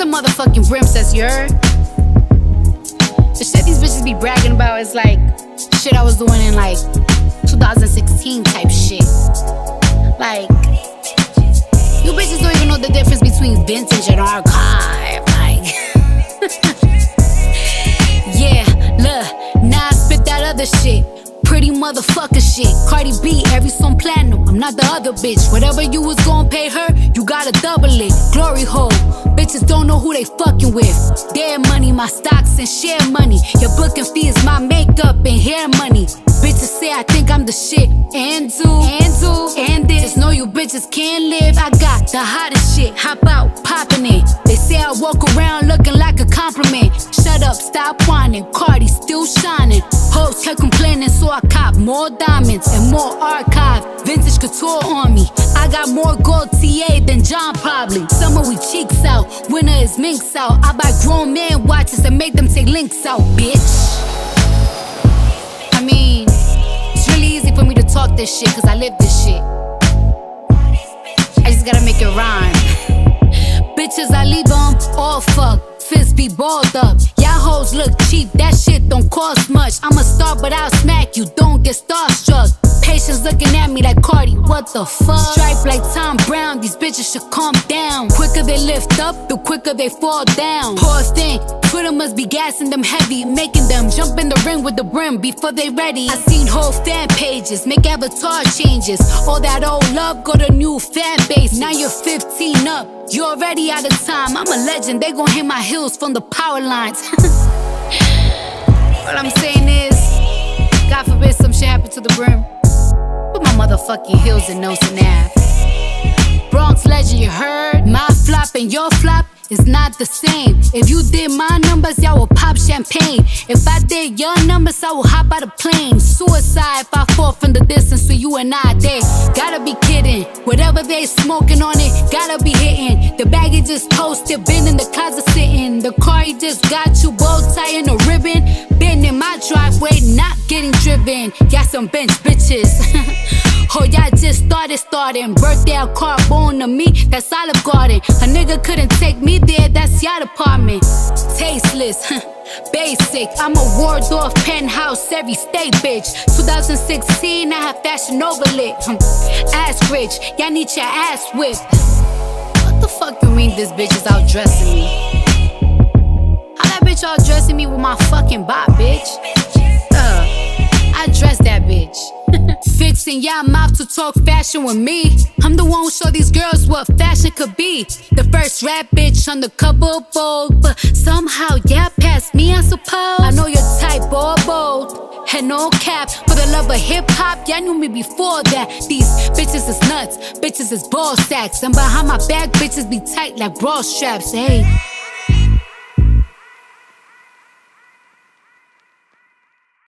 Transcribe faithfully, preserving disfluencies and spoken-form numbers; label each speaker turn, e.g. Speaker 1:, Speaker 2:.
Speaker 1: motherfucking princess, you heard? The shit these bitches be bragging about is like shit I was doing in like two thousand sixteen type shit. Like, you bitches don't even know the difference between vintage and archive. Like, yeah, look, now I spit that other shit. Pretty motherfucker shit. Cardi B, every song platinum. I'm not the other bitch. Whatever you was gon' pay her, you gotta double it. Glory hole. Bitches don't know who they fucking with. Their money, my stocks and share money. Your booking fee is my makeup and hair money. Bitches say I think I'm the shit. And do, and do, and this. Just know you bitches can't live. I got the hottest shit. Hop out, popping it. They say I walk around looking like a compliment. Shut up, stop whining. Cardi still shining. Hoes kept complaining, so I cop more diamonds and more archive. Vintage couture on me. I got more gold T A than John probably. Summer we cheeks out, winter is minks out. I buy grown man watches and make them take links out, bitch. I mean, it's really easy for me to talk this shit cause I live this shit. I just gotta make it rhyme. Bitches, I leave them all fucked. Fists be balled up. Y'all hoes look cheap, that shit don't cost much. I'm a star, but I'll smack you, don't get starstruck. Patience looking at me like Cardi, what the fuck? Stripe like Tom Brown, these bitches should calm down. Quicker they lift up, the quicker they fall down. Poor thing, Twitter must be gassing them heavy, making them jump in the ring with the brim before they ready. I seen whole fan pages, make avatar changes. All that old love, go to new fan base. Now you're fifteen up, you already out of time. I'm a legend, they gon' hit my heels from the power lines. What I'm saying is, God forbid some shit happen to the brim, put my motherfucking heels in Nelson Ave. Bronx legend, you heard? My flop and your flop is not the same. If you did my numbers, y'all will pop champagne. If I did your numbers, I will hop out of plane. Suicide if I fall from the distance for you and I. They gotta be kidding. Whatever they smoking on it, gotta be hitting. The baggie just posted, been in the closet sitting. The car he just got you, bow tie and a ribbon. Been in my driveway, not getting driven. Got some bench bitches. Oh, y'all just started starting. Birthday out car born to me, that's Olive Garden. A nigga couldn't take me there, that's your department. Tasteless, basic. I'm a Waldorf penthouse, every state bitch. twenty sixteen, I have fashion overlit. Ass rich, y'all need your ass whipped. What the fuck you mean this bitch is out dressing me? How that bitch out dressing me with my fucking bop, bitch? Uh, I dress that bitch. Fixing y'all mouth to talk fashion with me. I'm the one who showed these girls what fashion could be. The first rap bitch on the cover of Vogue, but somehow y'all passed me, I suppose. I know your type, all bold, and no cap. For the love of hip-hop, y'all knew me before that. These bitches is nuts, bitches is ball sacks. And behind my back, bitches be tight like bra straps, hey.